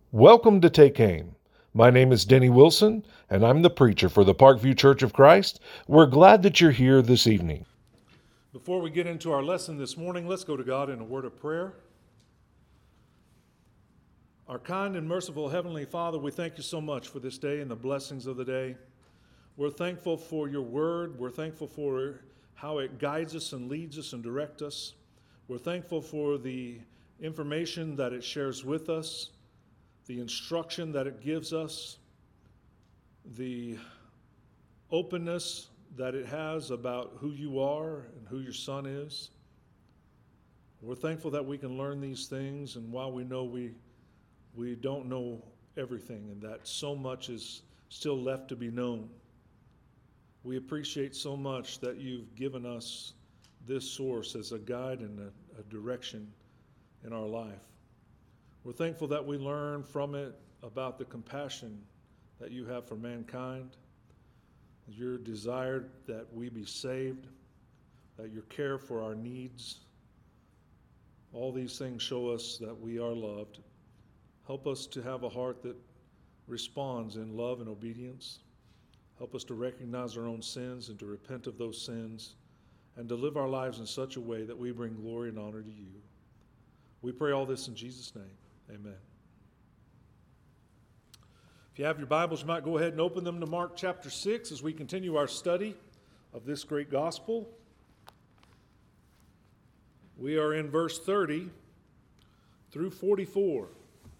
Welcome to Take Aim. My name is Denny Wilson, and I'm the preacher for the Parkview Church of Christ. We're glad that you're here this evening. Before we get into our lesson this morning, let's go to God in a word of prayer. Our kind and merciful Heavenly Father, we thank you so much for this day and the blessings of the day. We're thankful for your word. We're thankful for how it guides us and leads us and directs us. We're thankful for the information that it shares with us, the instruction that it gives us, the openness that it has about who you are and who your Son is. We're thankful that we can learn these things, and while we know we don't know everything and that so much is still left to be known, we appreciate so much that you've given us this source as a guide and a direction in our life. We're thankful that we learn from it about the compassion that you have for mankind, your desire that we be saved, that your care for our needs. All these things show us that we are loved. Help us to have a heart that responds in love and obedience. Help us to recognize our own sins and to repent of those sins and to live our lives in such a way that we bring glory and honor to you. We pray all this in Jesus' name. Amen. If you have your Bibles, you might go ahead and open them to Mark chapter 6 as we continue our study of this great gospel. We are in verse 30 through 44.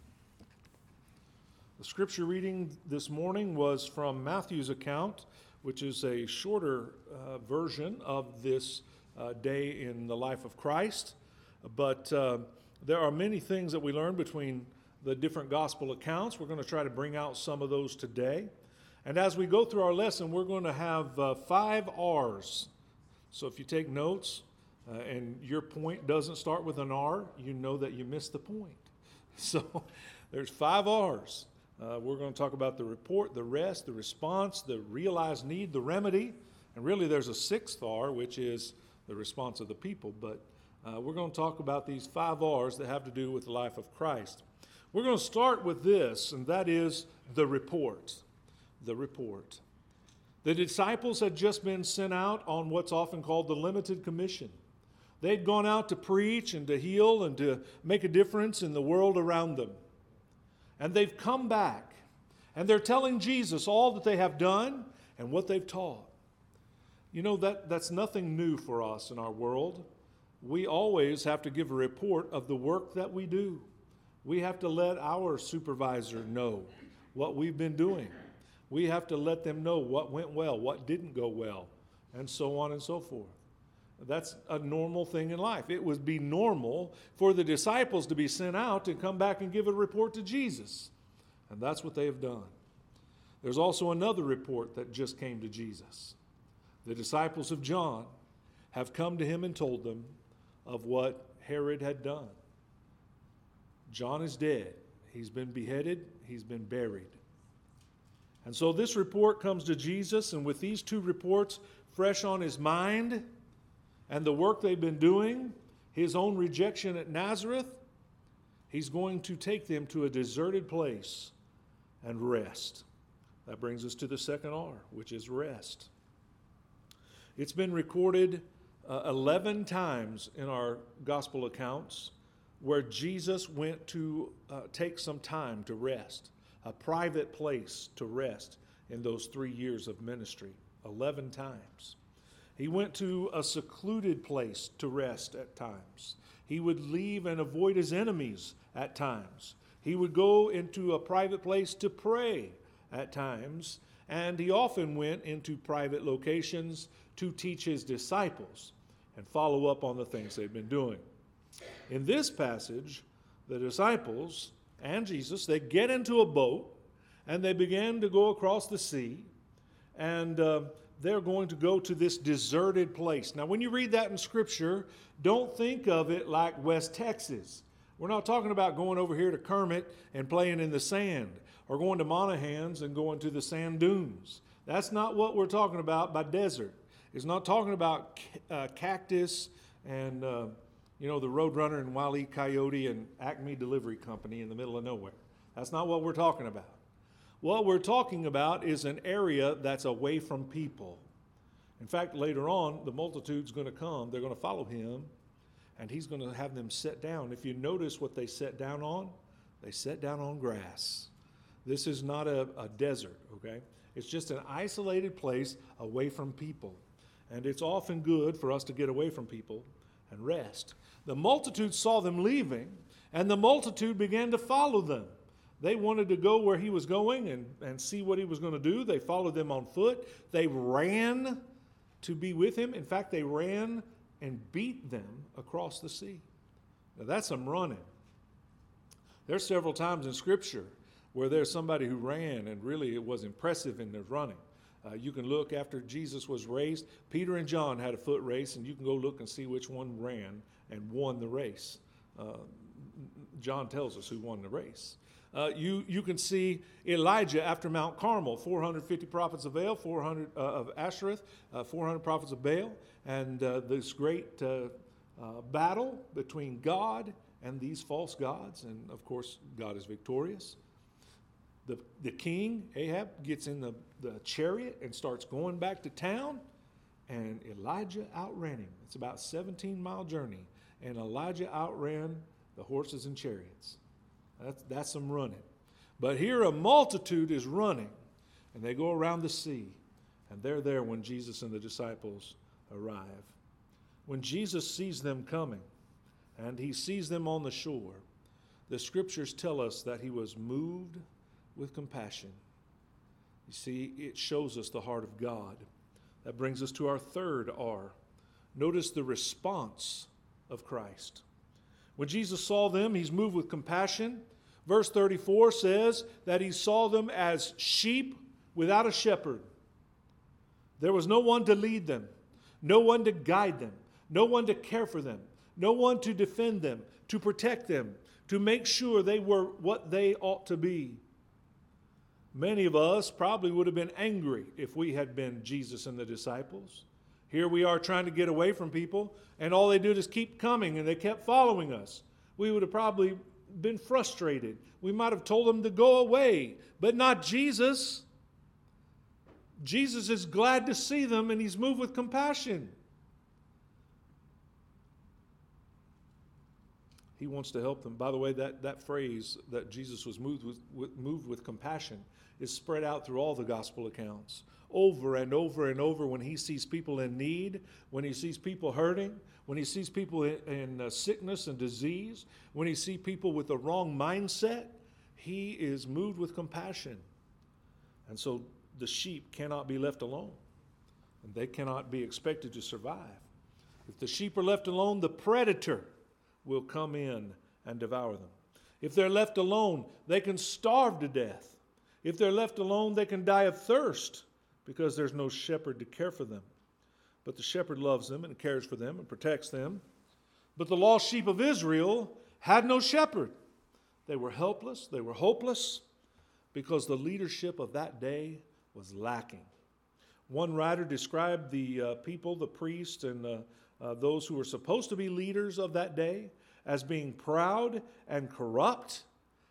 The scripture reading this morning was from Matthew's account, which is a shorter version of this day in the life of Christ. But there are many things that we learn between the different gospel accounts. We're going to try to bring out some of those today. And as we go through our lesson, we're going to have 5 R's. So if you take notes and your point doesn't start with an R, you know that you missed the point. So there's 5 R's. We're going to talk about the report, the rest, the response, the realized need, the remedy. And really there's a 6th R, which is the response of the people. But we're going to talk about these 5 R's that have to do with the life of Christ. We're going to start with this, and that is the report. The report. The disciples had just been sent out on what's often called the limited commission. They'd gone out to preach and to heal and to make a difference in the world around them. And they've come back, and they're telling Jesus all that they have done and what they've taught. You know, that's nothing new for us in our world. We always have to give a report of the work that we do. We have to let our supervisor know what we've been doing. We have to let them know what went well, what didn't go well, and so on and so forth. That's a normal thing in life. It would be normal for the disciples to be sent out and come back and give a report to Jesus. And that's what they have done. There's also another report that just came to Jesus. The disciples of John have come to him and told them of what Herod had done. John is dead. He's been beheaded. He's been buried. And so this report comes to Jesus, and with these 2 reports fresh on his mind and the work they've been doing, his own rejection at Nazareth, he's going to take them to a deserted place and rest. That brings us to the 2nd R, which is rest. It's been recorded 11 times in our gospel accounts where Jesus went to take some time to rest, a private place to rest in those 3 years of ministry, 11 times. He went to a secluded place to rest at times. He would leave and avoid his enemies at times. He would go into a private place to pray at times, and he often went into private locations to teach his disciples and follow up on the things they've been doing. In this passage, the disciples and Jesus, they get into a boat and they begin to go across the sea, and they're going to go to this deserted place. Now, when you read that in Scripture, don't think of it like West Texas. We're not talking about going over here to Kermit and playing in the sand, or going to Monahans and going to the sand dunes. That's not what we're talking about by desert. It's not talking about cactus and the Roadrunner and Wile E. Coyote and Acme Delivery Company in the middle of nowhere. That's not what we're talking about. What we're talking about is an area that's away from people. In fact, later on, the multitude's going to come. They're going to follow him, and he's going to have them sit down. If you notice what they sat down on, they sat down on grass. This is not a desert, okay? It's just an isolated place away from people. And it's often good for us to get away from people and rest. The multitude saw them leaving, and the multitude began to follow them. They wanted to go where he was going and see what he was going to do. They followed them on foot. They ran to be with him. In fact, they ran and beat them across the sea. Now, that's some running. There's several times in Scripture where there's somebody who ran, and really it was impressive in their running. You can look after Jesus was raised. Peter and John had a foot race, and you can go look and see which one ran and won the race. John tells us who won the race. You can see Elijah after Mount Carmel, 450 prophets of Baal, 400 of Ashereth, 400 prophets of Baal, and this great battle between God and these false gods. And of course, God is victorious. The king, Ahab, gets in the chariot and starts going back to town, and Elijah outran him. It's about a 17-mile journey, and Elijah outran the horses and chariots. That's some running. But here a multitude is running, and they go around the sea, and they're there when Jesus and the disciples arrive. When Jesus sees them coming, and he sees them on the shore, the Scriptures tell us that he was moved with compassion. You see, it shows us the heart of God. That brings us to our third R. Notice the response of Christ. When Jesus saw them, he's moved with compassion. Verse 34 says that he saw them as sheep without a shepherd. There was no one to lead them, no one to guide them, no one to care for them, no one to defend them, to protect them, to make sure they were what they ought to be. Many of us probably would have been angry if we had been Jesus and the disciples. Here we are trying to get away from people, and all they did is keep coming, and they kept following us. We would have probably been frustrated. We might have told them to go away, but not Jesus. Jesus is glad to see them, and he's moved with compassion. He wants to help them. By the way, that phrase that Jesus was moved with compassion is spread out through all the gospel accounts. Over and over and over, when he sees people in need, when he sees people hurting, when he sees people in sickness and disease, when he sees people with the wrong mindset, he is moved with compassion. And so the sheep cannot be left alone, and they cannot be expected to survive. If the sheep are left alone, the predator will come in and devour them. If they're left alone, they can starve to death. If they're left alone, they can die of thirst because there's no shepherd to care for them. But the shepherd loves them and cares for them and protects them. But the lost sheep of Israel had no shepherd. They were helpless, they were hopeless, because the leadership of that day was lacking. One writer described the people, the priests, and those who were supposed to be leaders of that day as being proud and corrupt,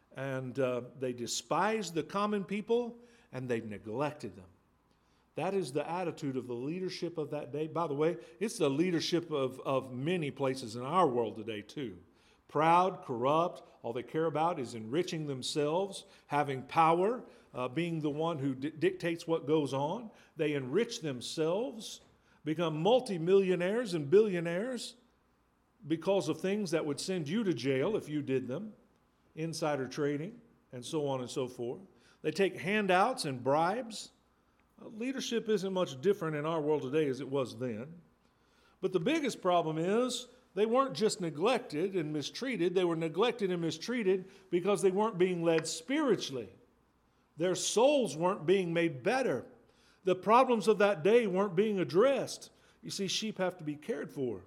and they despised the common people, and they neglected them. That is the attitude of the leadership of that day. By the way, it's the leadership of many places in our world today too. Proud, corrupt, all they care about is enriching themselves, having power, being the one who dictates what goes on. They enrich themselves, become multimillionaires and billionaires because of things that would send you to jail if you did them, insider trading, and so on and so forth. They take handouts and bribes. Leadership isn't much different in our world today as it was then. But the biggest problem is they weren't just neglected and mistreated. They were neglected and mistreated because they weren't being led spiritually. Their souls weren't being made better. The problems of that day weren't being addressed. You see, sheep have to be cared for.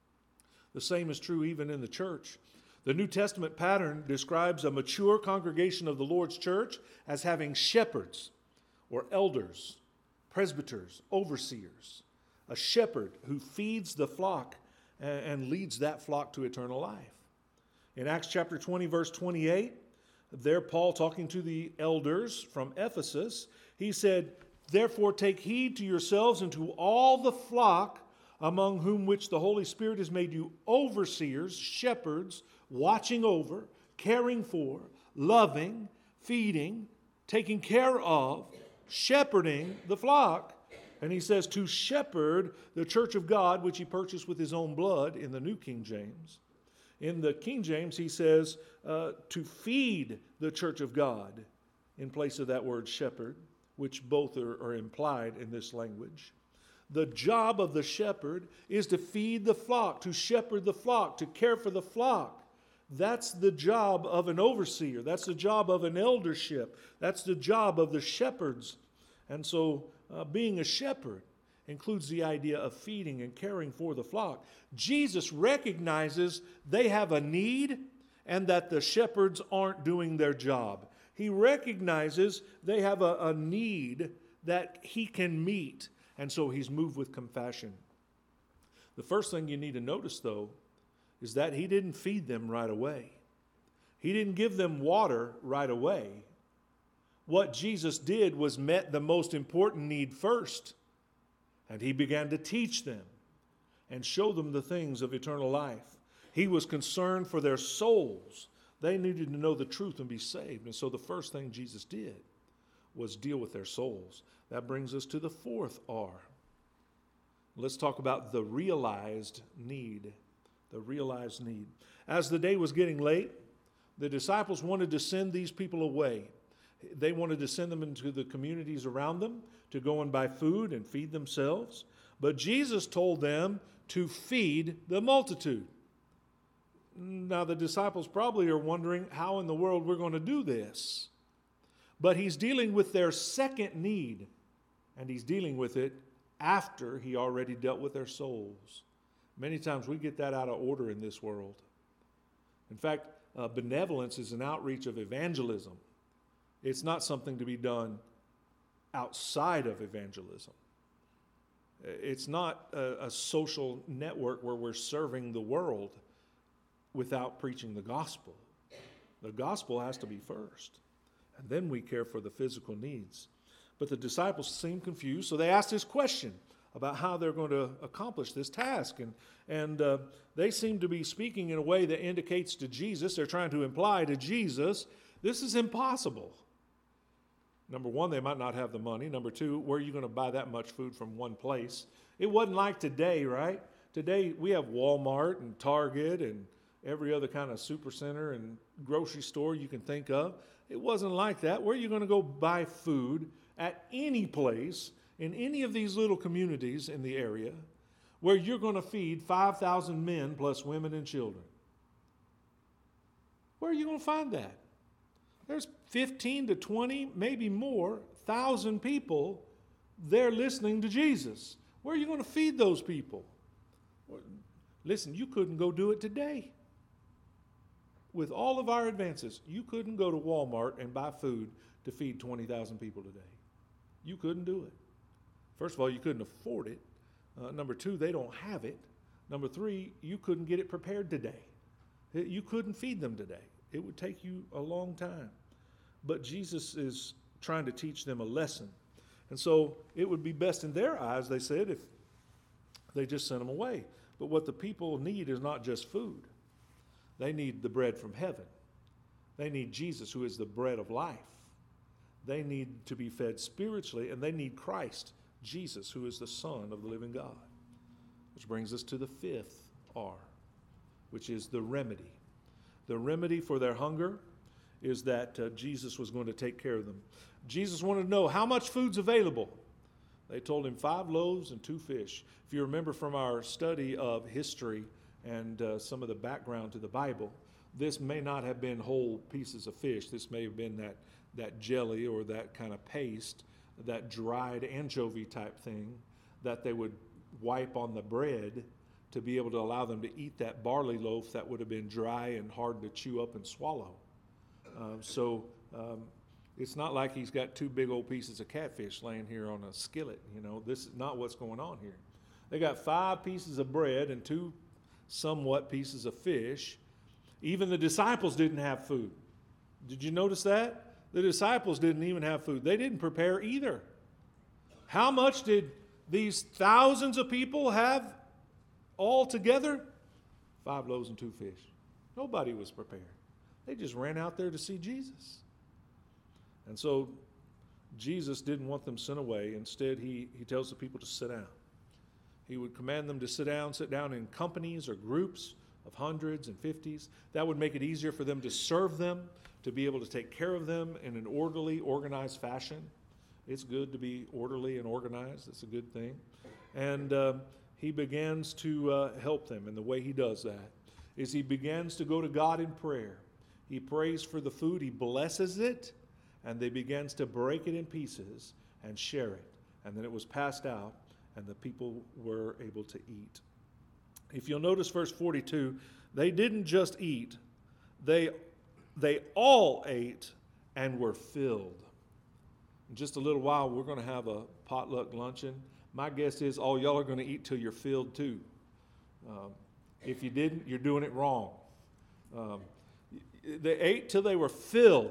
The same is true even in the church. The New Testament pattern describes a mature congregation of the Lord's church as having shepherds or elders, presbyters, overseers, a shepherd who feeds the flock and leads that flock to eternal life. In Acts chapter 20, verse 28, There, Paul, talking to the elders from Ephesus, he said, "Therefore take heed to yourselves and to all the flock among whom which the Holy Spirit has made you overseers, shepherds, watching over, caring for, loving, feeding, taking care of, shepherding the flock." And he says, "to shepherd the church of God, which he purchased with his own blood," in the New King James. In the King James, he says, to feed the church of God, in place of that word shepherd, which both are implied in this language. The job of the shepherd is to feed the flock, to shepherd the flock, to care for the flock. That's the job of an overseer. That's the job of an eldership. That's the job of the shepherds. And so being a shepherd includes the idea of feeding and caring for the flock. Jesus recognizes they have a need and that the shepherds aren't doing their job. He recognizes they have a need that he can meet, and so he's moved with compassion. The first thing you need to notice, though, is that he didn't feed them right away. He didn't give them water right away. What Jesus did was met the most important need first. And he began to teach them and show them the things of eternal life. He was concerned for their souls. They needed to know the truth and be saved. And so the first thing Jesus did was deal with their souls. That brings us to the fourth R. Let's talk about the realized need. The realized need. As the day was getting late, the disciples wanted to send these people away. They wanted to send them into the communities around them to go and buy food and feed themselves. But Jesus told them to feed the multitude. Now, the disciples probably are wondering how in the world we're going to do this. But he's dealing with their second need, and he's dealing with it after he already dealt with their souls. Many times we get that out of order in this world. In fact, benevolence is an outreach of evangelism. It's not something to be done outside of evangelism. It's not a social network where we're serving the world without preaching the gospel. The gospel has to be first, and then we care for the physical needs. But the disciples seemed confused, so they asked this question about how they're going to accomplish this task. And they seem to be speaking in a way that indicates to Jesus, they're trying to imply to Jesus, this is impossible. Number one, they might not have the money. Number two, where are you going to buy that much food from one place? It wasn't like today, right? Today we have Walmart and Target and every other kind of supercenter and grocery store you can think of. It wasn't like that. Where are you going to go buy food at any place in any of these little communities in the area where you're going to feed 5,000 men plus women and children? Where are you going to find that? There's 15 to 20, maybe more, thousand people there listening to Jesus. Where are you going to feed those people? Listen, you couldn't go do it today. With all of our advances, you couldn't go to Walmart and buy food to feed 20,000 people today. You couldn't do it. First of all, you couldn't afford it. Number two, they don't have it. Number three, you couldn't get it prepared today. You couldn't feed them today. It would take you a long time. But Jesus is trying to teach them a lesson. And so it would be best in their eyes, they said, if they just sent them away. But what the people need is not just food. They need the bread from heaven. They need Jesus, who is the bread of life. They need to be fed spiritually, and they need Christ, Jesus, who is the Son of the living God. Which brings us to the fifth R, which is the remedy. The remedy for their hunger is that Jesus was going to take care of them. Jesus wanted to know how much food's available. They told him 5 loaves and 2 fish. If you remember from our study of history and some of the background to the Bible, this may not have been whole pieces of fish. This may have been that jelly or that kind of paste, that dried anchovy type thing that they would wipe on the bread to be able to allow them to eat that barley loaf that would have been dry and hard to chew up and swallow. It's not like he's got 2 big old pieces of catfish laying here on a skillet. This is not what's going on here. They got 5 pieces of bread and 2 somewhat pieces of fish. Even the disciples didn't have food. Did you notice that? The disciples didn't even have food. They didn't prepare either. How much did these thousands of people have all together? 5 loaves and 2 fish. Nobody was prepared. They just ran out there to see Jesus. And so Jesus didn't want them sent away. Instead, he tells the people to sit down. He would command them to sit down in companies or groups of hundreds and 50s. That would make it easier for them to serve them, to be able to take care of them in an orderly, organized fashion. It's good to be orderly and organized. It's a good thing. And he begins to help them. And the way he does that is he begins to go to God in prayer. He prays for the food. He blesses it. And they begins to break it in pieces and share it. And then it was passed out, and the people were able to eat. If you'll notice verse 42, they didn't just eat. They all ate and were filled. In just a little while, we're going to have a potluck luncheon. My guess is all y'all are going to eat till you're filled too. If you didn't, you're doing it wrong. They ate till they were filled.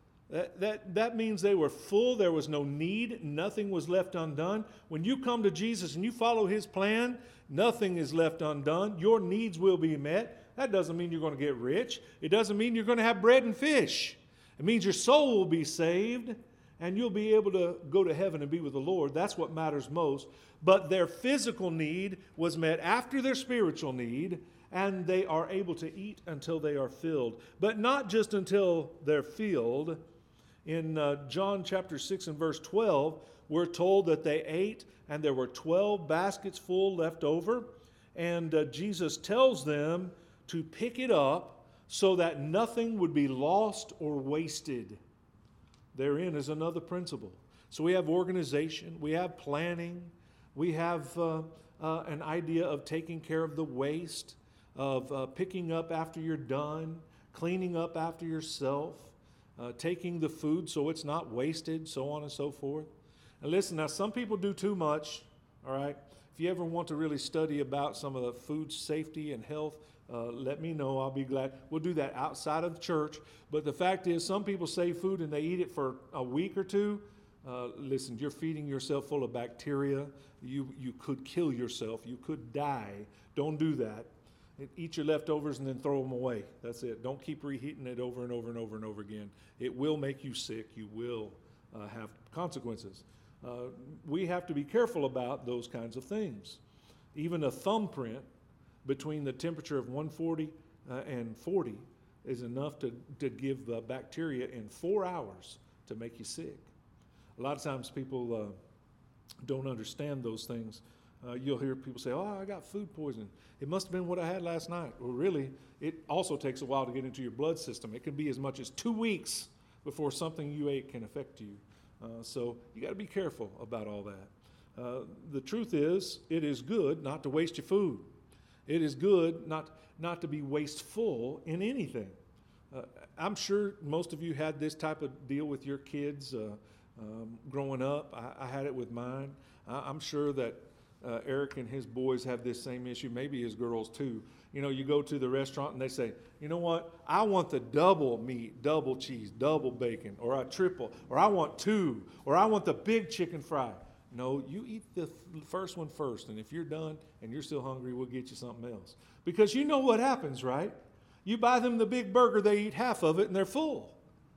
That means they were full. There was no need. Nothing was left undone. When you come to Jesus and you follow his plan, nothing is left undone. Your needs will be met. That doesn't mean you're going to get rich. It doesn't mean you're going to have bread and fish. It means your soul will be saved and you'll be able to go to heaven and be with the Lord. That's what matters most. But their physical need was met after their spiritual need, and they are able to eat until they are filled. But not just until they're filled. In John chapter 6 and verse 12, we're told that they ate and there were 12 baskets full left over. And Jesus tells them to pick it up so that nothing would be lost or wasted. Therein is another principle. So we have organization, we have planning, we have an idea of taking care of the waste, of picking up after you're done, cleaning up after yourself, taking the food so it's not wasted, so on and so forth. And listen, now some people do too much, all right? If you ever want to really study about some of the food safety and health, let me know. I'll be glad. We'll do that outside of the church. But the fact is, some people save food and they eat it for a week or two. Listen, you're feeding yourself full of bacteria. You could kill yourself. You could die. Don't do that. Eat your leftovers and then throw them away. That's it. Don't keep reheating it over and over and over and over again. It will make you sick. You will have consequences. We have to be careful about those kinds of things. Even a thumbprint between the temperature of 140 and 40 is enough to give bacteria in 4 hours to make you sick. A lot of times people don't understand those things. You'll hear people say, oh, I got food poisoning. It must have been what I had last night. Well, really, it also takes a while to get into your blood system. It can be as much as 2 weeks before something you ate can affect you. So you got to be careful about all that. The truth is, it is good not to waste your food. It is good not to be wasteful in anything. I'm sure most of you had this type of deal with your kids growing up. I had it with mine. I'm sure that Eric and his boys have this same issue, maybe his girls too. You know, you go to the restaurant and they say, you know what, I want the double meat, double cheese, double bacon, or a triple, or I want 2, or I want the big chicken fry. No, you eat the first one first, and if you're done and you're still hungry, we'll get you something else. Because you know what happens, right? You buy them the big burger, they eat half of it, and they're full.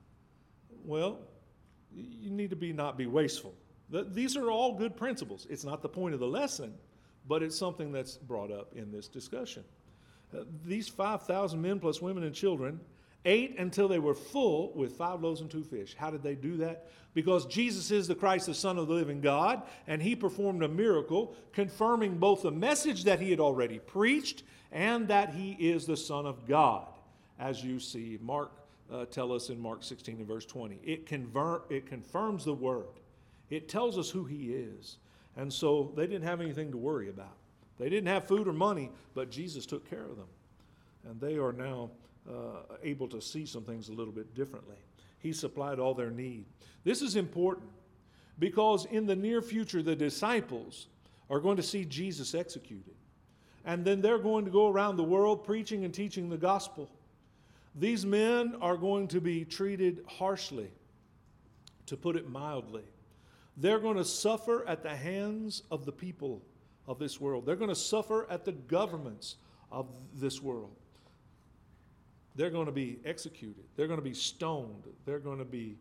Well, you need to not be wasteful. These are all good principles. It's not the point of the lesson, but it's something that's brought up in this discussion. These 5,000 men plus women and children ate until they were full with 5 loaves and 2 fish. How did they do that? Because Jesus is the Christ, the Son of the living God, and he performed a miracle confirming both the message that he had already preached and that he is the Son of God. As you see, Mark tell us in Mark 16 and verse 20. It confirms the word. It tells us who he is. And so they didn't have anything to worry about. They didn't have food or money, but Jesus took care of them. And they are now able to see some things a little bit differently. He supplied all their need. This is important because in the near future, the disciples are going to see Jesus executed. And then they're going to go around the world preaching and teaching the gospel. These men are going to be treated harshly, to put it mildly. They're going to suffer at the hands of the people of this world. They're going to suffer at the governments of this world. They're going to be executed. They're going to be stoned. They're going to be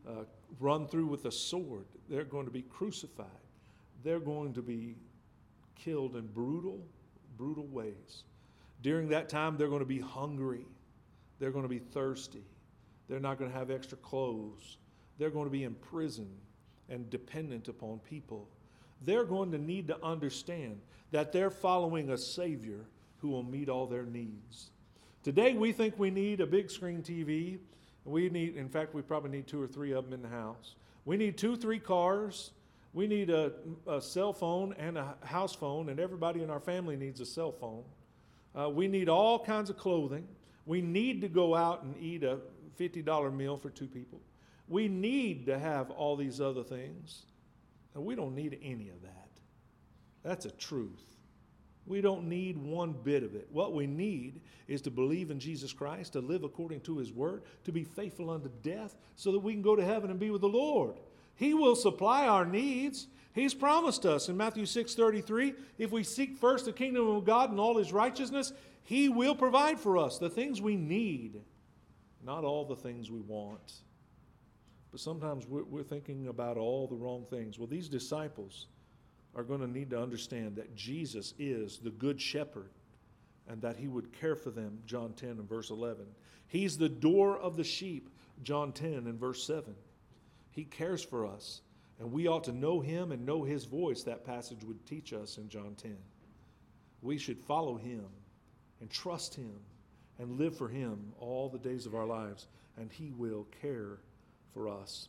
run through with a sword. They're going to be crucified. They're going to be killed in brutal ways. During that time, they're going to be hungry. They're going to be thirsty. They're not going to have extra clothes. They're going to be in prison and dependent upon people. They're going to need to understand that they're following a Savior who will meet all their needs. Today, we think we need a big screen TV. In fact, we probably need 2 or 3 of them in the house. We need 2, 3 cars. We need a cell phone and a house phone, and everybody in our family needs a cell phone. We need all kinds of clothing. We need to go out and eat a $50 meal for 2 people. We need to have all these other things. And we don't need any of that. That's a truth. We don't need one bit of it. What we need is to believe in Jesus Christ, to live according to His Word, to be faithful unto death so that we can go to heaven and be with the Lord. He will supply our needs. He's promised us in Matthew 6:33, if we seek first the kingdom of God and all His righteousness, He will provide for us the things we need, not all the things we want. But sometimes we're thinking about all the wrong things. Well, these disciples are going to need to understand that Jesus is the good shepherd and that He would care for them, John 10 and verse 11. He's the door of the sheep, John 10 and verse 7. He cares for us, and we ought to know Him and know His voice, that passage would teach us in John 10. We should follow Him and trust Him and live for Him all the days of our lives, and He will care for us.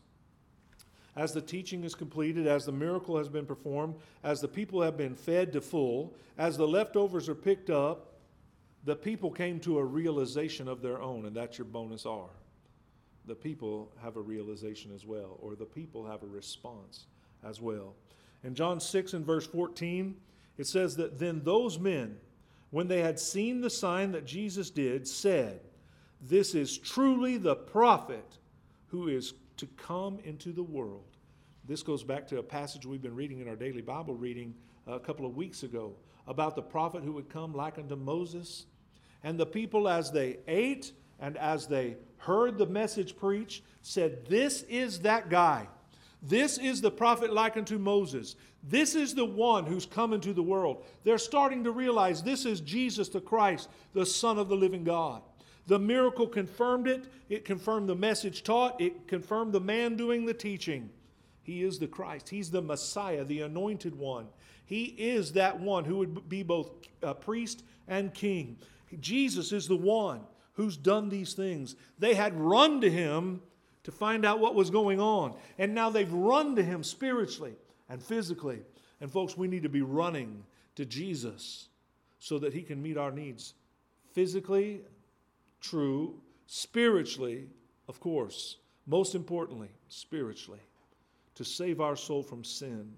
As the teaching is completed, as the miracle has been performed, as the people have been fed to full, as the leftovers are picked up, the people came to a realization of their own, and that's your bonus R. The people have a realization as well, or the people have a response as well. In John 6 and verse 14, it says that then those men, when they had seen the sign that Jesus did, said, "This is truly the prophet who is to come into the world." This goes back to a passage we've been reading in our daily Bible reading a couple of weeks ago about the prophet who would come like unto Moses. And the people, as they ate and as they heard the message preached, said, "This is that guy. This is the prophet like unto Moses. This is the one who's come into the world." They're starting to realize this is Jesus the Christ, the Son of the living God. The miracle confirmed it. It confirmed the message taught. It confirmed the man doing the teaching. He is the Christ. He's the Messiah, the anointed one. He is that one who would be both priest and king. Jesus is the one who's done these things. They had run to Him to find out what was going on. And now they've run to Him spiritually and physically. And folks, we need to be running to Jesus so that He can meet our needs physically, true, spiritually, of course, most importantly, spiritually, to save our soul from sin.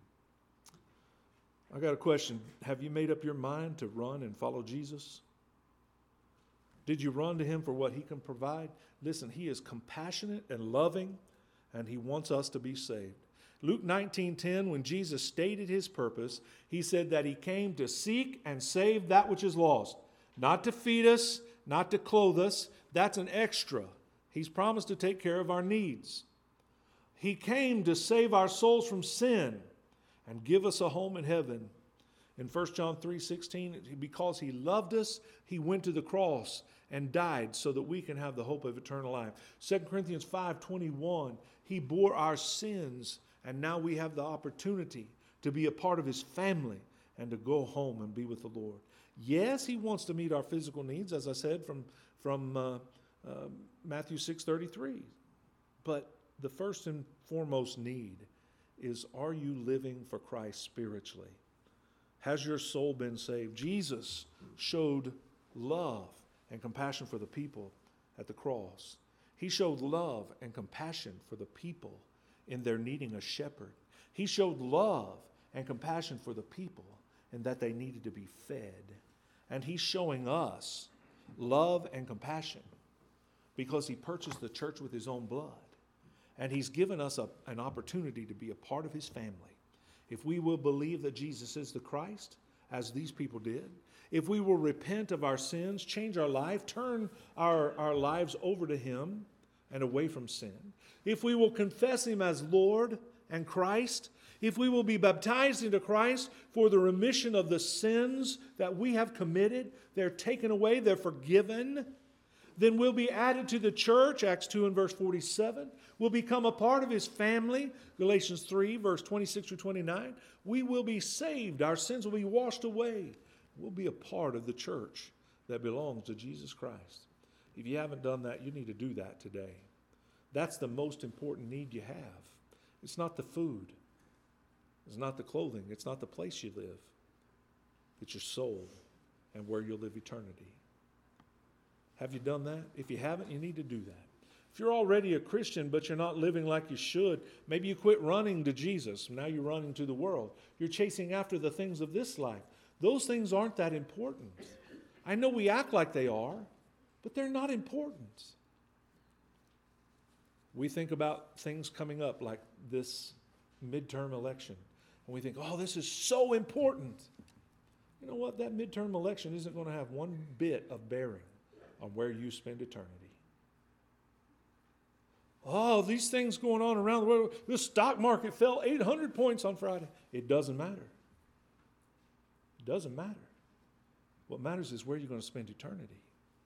I got a question. Have you made up your mind to run and follow Jesus? Did you run to Him for what He can provide? Listen, He is compassionate and loving, and He wants us to be saved. Luke 19:10, when Jesus stated His purpose, He said that He came to seek and save that which is lost. Not to feed us, not to clothe us. That's an extra. He's promised to take care of our needs. He came to save our souls from sin and give us a home in heaven. In 1 John 3:16, because He loved us, He went to the cross and died so that we can have the hope of eternal life. 2 Corinthians 5:21, He bore our sins, and now we have the opportunity to be a part of His family and to go home and be with the Lord. Yes, He wants to meet our physical needs, as I said, from Matthew 6:33. But the first and foremost need is, are you living for Christ spiritually? Has your soul been saved? Jesus showed love and compassion for the people at the cross. He showed love and compassion for the people in their needing a shepherd. He showed love and compassion for the people in that they needed to be fed. And He's showing us love and compassion because he purchased the church with his own blood. And he's given us an opportunity to be a part of his family. If we will believe that Jesus is the Christ, as these people did, if we will repent of our sins, change our life, turn our lives over to him and away from sin, if we will confess him as Lord and Christ, if we will be baptized into Christ for the remission of the sins that we have committed, they're taken away, they're forgiven, then we'll be added to the church, Acts 2 and verse 47. We'll become a part of his family, Galatians 3, verse 26 through 29. We will be saved. Our sins will be washed away. We'll be a part of the church that belongs to Jesus Christ. If you haven't done that, you need to do that today. That's the most important need you have. It's not the food. It's not the clothing. It's not the place you live. It's your soul and where you'll live eternity. Have you done that? If you haven't, you need to do that. If you're already a Christian, but you're not living like you should, maybe you quit running to Jesus. Now you're running to the world. You're chasing after the things of this life. Those things aren't that important. I know we act like they are, but they're not important. We think about things coming up like this midterm election, and we think, oh, this is so important. You know what? That midterm election isn't going to have one bit of bearing on where you spend eternity. Oh, these things going on around the world. The stock market fell 800 points on Friday. It doesn't matter. It doesn't matter. What matters is where you're going to spend eternity.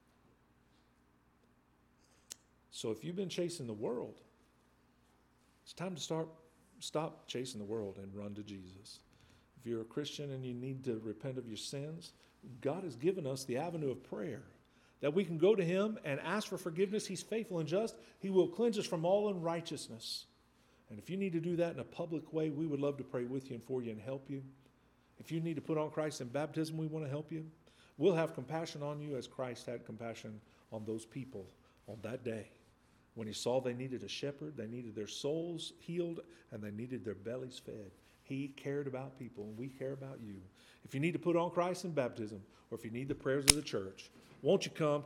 So if you've been chasing the world, it's time to stop chasing the world and run to Jesus. If you're a Christian and you need to repent of your sins, God has given us the avenue of prayer, that we can go to him and ask for forgiveness. He's faithful and just. He will cleanse us from all unrighteousness. And if you need to do that in a public way, we would love to pray with you and for you and help you. If you need to put on Christ in baptism, we want to help you. We'll have compassion on you as Christ had compassion on those people on that day. When he saw they needed a shepherd, they needed their souls healed, and they needed their bellies fed. He cared about people, and we care about you. If you need to put on Christ in baptism, or if you need the prayers of the church, won't you come?